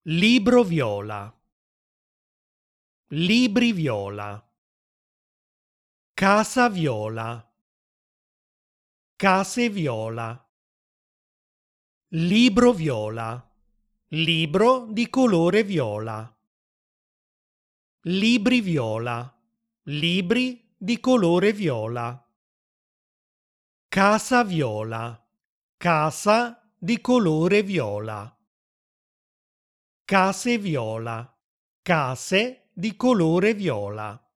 Libro viola. Libri viola. Casa viola. Case viola. Libro viola. Libro di colore viola. Libri viola. Libri di colore viola. Casa viola. Casa di colore viola. Case viola. Case di colore viola.